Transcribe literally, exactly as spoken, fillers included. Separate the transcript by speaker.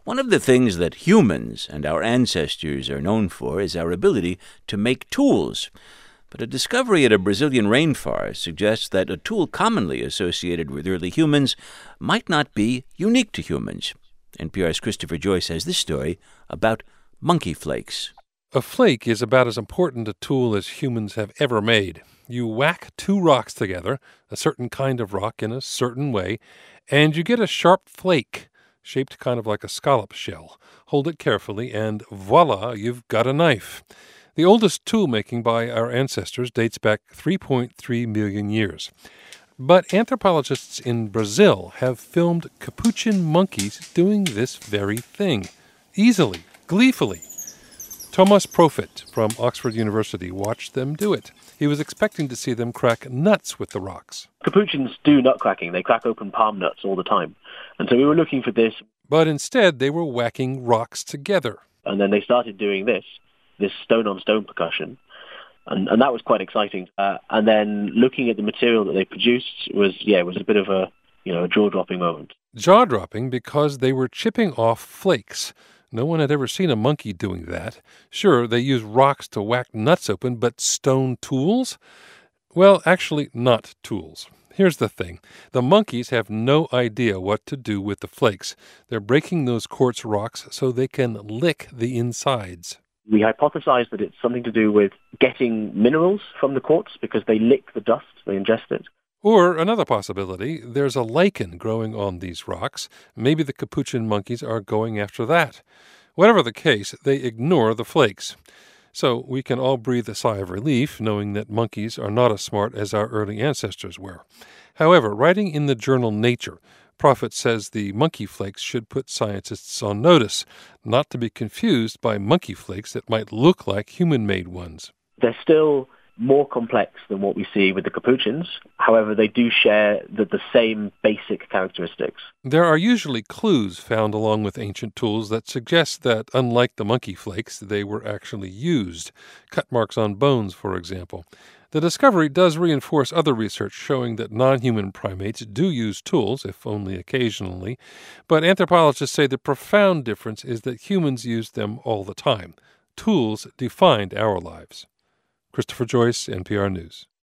Speaker 1: One of the things that humans and our ancestors are known for is our ability to make tools. But a discovery at a Brazilian rainforest suggests that a tool commonly associated with early humans might not be unique to humans. N P R's Christopher Joyce has this story about monkey flakes.
Speaker 2: A flake is about as important a tool as humans have ever made. You whack two rocks together, a certain kind of rock in a certain way, and you get a sharp flake, shaped kind of like a scallop shell. Hold it carefully, and voila, you've got a knife. The oldest tool making by our ancestors dates back three point three million years. But anthropologists in Brazil have filmed capuchin monkeys doing this very thing, easily, gleefully. Thomas Profit from Oxford University watched them do it. He was expecting to see them crack nuts with the rocks.
Speaker 3: Capuchins do nut cracking. They crack open palm nuts all the time. And so we were looking for this.
Speaker 2: But instead, they were whacking rocks together.
Speaker 3: And then they started doing this, this stone-on-stone percussion. And, and that was quite exciting. Uh, and then looking at the material that they produced was, yeah, it was a bit of a, you know, a jaw-dropping moment.
Speaker 2: Jaw-dropping because they were chipping off flakes. No one had ever seen a monkey doing that. Sure, they use rocks to whack nuts open, but stone tools? Well, actually, not tools. Here's the thing. The monkeys have no idea what to do with the flakes. They're breaking those quartz rocks so they can lick the insides.
Speaker 3: We hypothesized that it's something to do with getting minerals from the quartz because they lick the dust, they ingest it.
Speaker 2: Or another possibility, there's a lichen growing on these rocks. Maybe the capuchin monkeys are going after that. Whatever the case, they ignore the flakes. So we can all breathe a sigh of relief knowing that monkeys are not as smart as our early ancestors were. However, writing in the journal Nature, Profit says the monkey flakes should put scientists on notice, not to be confused by monkey flakes that might look like human-made ones.
Speaker 3: They're still more complex than what we see with the capuchins. However, they do share the, the same basic characteristics.
Speaker 2: There are usually clues found along with ancient tools that suggest that, unlike the monkey flakes, they were actually used. Cut marks on bones, for example. The discovery does reinforce other research showing that non-human primates do use tools, if only occasionally, but anthropologists say the profound difference is that humans use them all the time. Tools defined our lives. Christopher Joyce, N P R News.